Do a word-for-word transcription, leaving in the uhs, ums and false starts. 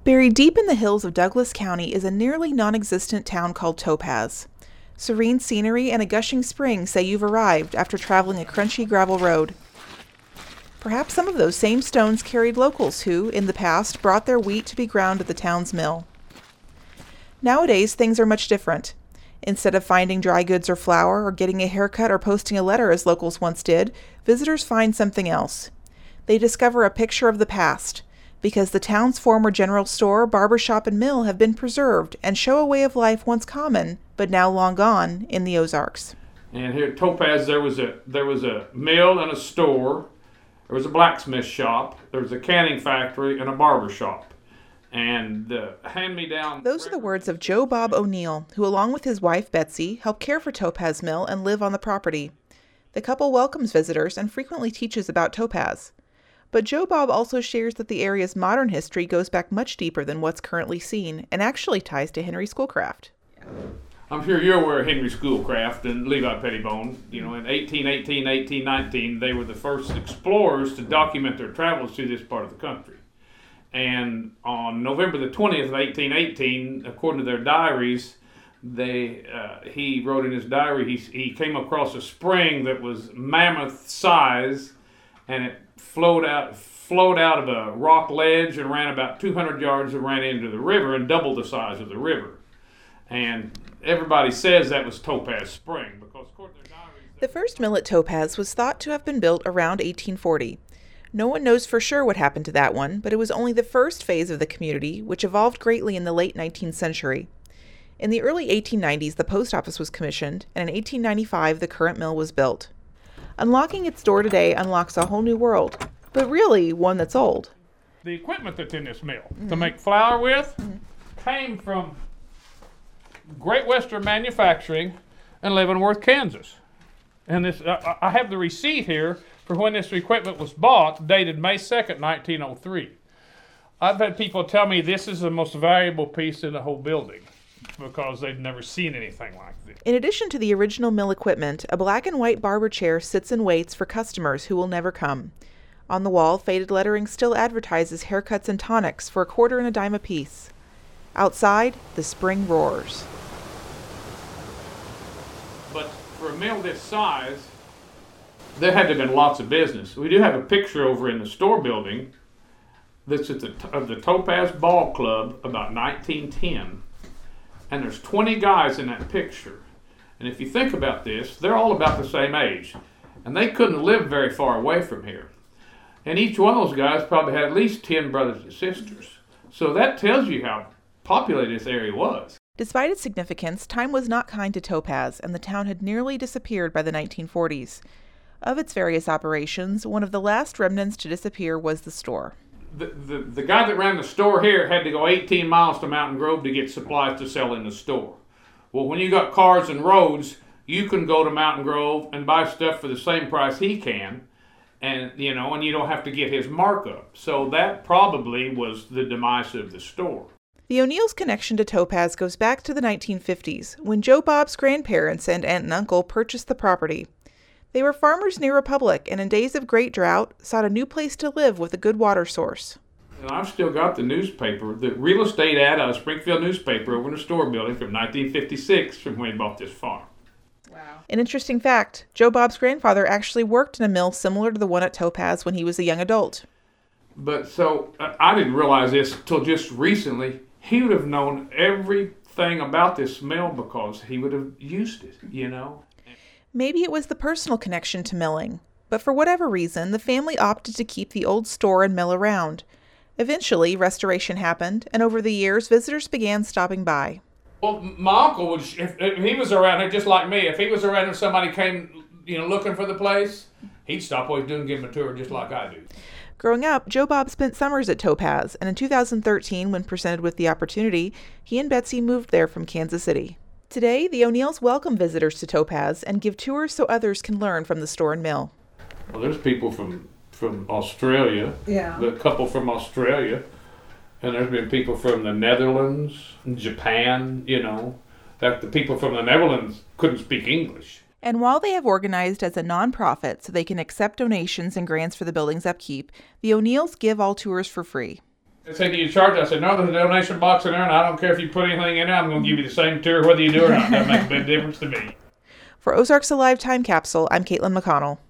Buried deep in the hills of Douglas County is a nearly non-existent town called Topaz. Serene scenery and a gushing spring say you've arrived after traveling a crunchy gravel road. Perhaps some of those same stones carried locals who, in the past, brought their wheat to be ground at the town's mill. Nowadays, things are much different. Instead of finding dry goods or flour, or getting a haircut or posting a letter as locals once did, visitors find something else. They discover a picture of the past, because the town's former general store, barber shop, and mill have been preserved and show a way of life once common, but now long gone, in the Ozarks. And here at Topaz, there was a there was a mill and a store, there was a blacksmith shop, there was a canning factory, and a barber shop. And uh, hand-me-down... Those are the words of Joe Bob O'Neill, who along with his wife Betsy help care for Topaz Mill and live on the property. The couple welcomes visitors and frequently teaches about Topaz. But Joe Bob also shares that the area's modern history goes back much deeper than what's currently seen and actually ties to Henry Schoolcraft. I'm sure you're aware of Henry Schoolcraft and Levi Pettibone. You know, in eighteen eighteen, eighteen nineteen, they were the first explorers to document their travels through this part of the country. And on November the twentieth of eighteen eighteen, according to their diaries, they uh, he wrote in his diary he, he came across a spring that was mammoth size, and it flowed out flowed out of a rock ledge and ran about two hundred yards and ran into the river and doubled the size of the river. And everybody says that was Topaz Spring because according to their diaries... The first mill at Topaz was thought to have been built around eighteen forty. No one knows for sure what happened to that one, but it was only the first phase of the community, which evolved greatly in the late nineteenth century. In the early eighteen nineties, the post office was commissioned, and in eighteen ninety-five, the current mill was built. Unlocking its door today unlocks a whole new world, but really one that's old. The equipment that's in this mill mm-hmm. to make flour with mm-hmm. came from Great Western Manufacturing in Leavenworth, Kansas. And this, uh, I have the receipt here for when this equipment was bought, dated May second, nineteen oh three. I've had people tell me this is the most valuable piece in the whole building because they've never seen anything like this. In addition to the original mill equipment, a black and white barber chair sits and waits for customers who will never come. On the wall, faded lettering still advertises haircuts and tonics for a quarter and a dime apiece. Outside, the spring roars. But for a mill this size, there had to have been lots of business. We do have a picture over in the store building that's at the of the Topaz Ball Club about nineteen ten, and there's twenty guys in that picture. And if you think about this, they're all about the same age, and they couldn't live very far away from here. And each one of those guys probably had at least ten brothers and sisters. So that tells you how populated this area was. Despite its significance, time was not kind to Topaz, and the town had nearly disappeared by the nineteen forties. Of its various operations, one of the last remnants to disappear was the store. The, the, the guy that ran the store here had to go eighteen miles to Mountain Grove to get supplies to sell in the store. Well, when you got cars and roads, you can go to Mountain Grove and buy stuff for the same price he can, and you know, and you don't have to get his markup. So that probably was the demise of the store. The O'Neill's connection to Topaz goes back to the nineteen fifties, when Joe Bob's grandparents and aunt and uncle purchased the property. They were farmers near Republic, and in days of great drought, sought a new place to live with a good water source. And I've still got the newspaper, the real estate ad out of Springfield newspaper over in the store building from nineteen fifty-six from when he bought this farm. Wow. An interesting fact, Joe Bob's grandfather actually worked in a mill similar to the one at Topaz when he was a young adult. But so, uh, I didn't realize this until just recently. He would have known everything about this mill because he would have used it, you know. Maybe it was the personal connection to milling, but for whatever reason, the family opted to keep the old store and mill around. Eventually, restoration happened, and over the years, visitors began stopping by. Well, my uncle would, if, if he was around here just like me, if he was around and somebody came, you know, looking for the place, he'd stop what he's doing and give him a tour just like I do. Growing up, Joe Bob spent summers at Topaz, and in two thousand thirteen, when presented with the opportunity, he and Betsy moved there from Kansas City. Today, the O'Neills welcome visitors to Topaz and give tours so others can learn from the store and mill. Well, there's people from, from Australia, yeah. a couple from Australia, and there's been people from the Netherlands, Japan, you know. That the people from the Netherlands couldn't speak English. And while they have organized as a nonprofit so they can accept donations and grants for the building's upkeep, the O'Neills give all tours for free. They say, do you charge? I said, no, there's a donation box in there, and I don't care if you put anything in there. I'm going to give you the same tour whether you do or not. That makes a big difference to me. For Ozarks Alive Time Capsule, I'm Caitlin McConnell.